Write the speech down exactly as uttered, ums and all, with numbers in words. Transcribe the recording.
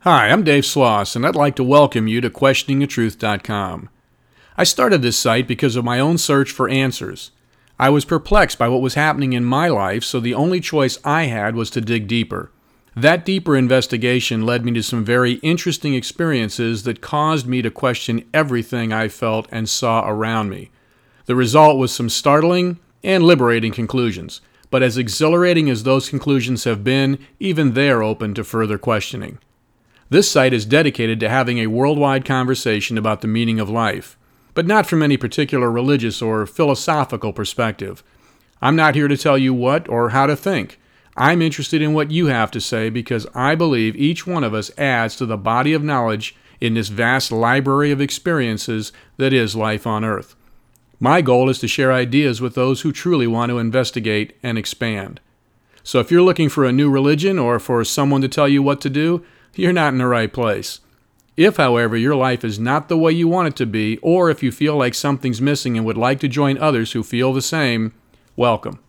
Hi, I'm Dave Sloss, and I'd like to welcome you to questioning the truth dot com. I started this site because of my own search for answers. I was perplexed by what was happening in my life, so the only choice I had was to dig deeper. That deeper investigation led me to some very interesting experiences that caused me to question everything I felt and saw around me. The result was some startling and liberating conclusions, but as exhilarating as those conclusions have been, even they're open to further questioning. This site is dedicated to having a worldwide conversation about the meaning of life, but not from any particular religious or philosophical perspective. I'm not here to tell you what or how to think. I'm interested in what you have to say because I believe each one of us adds to the body of knowledge in this vast library of experiences that is life on Earth. My goal is to share ideas with those who truly want to investigate and expand. So if you're looking for a new religion or for someone to tell you what to do, you're not in the right place. If, however, your life is not the way you want it to be, or if you feel like something's missing and would like to join others who feel the same, welcome.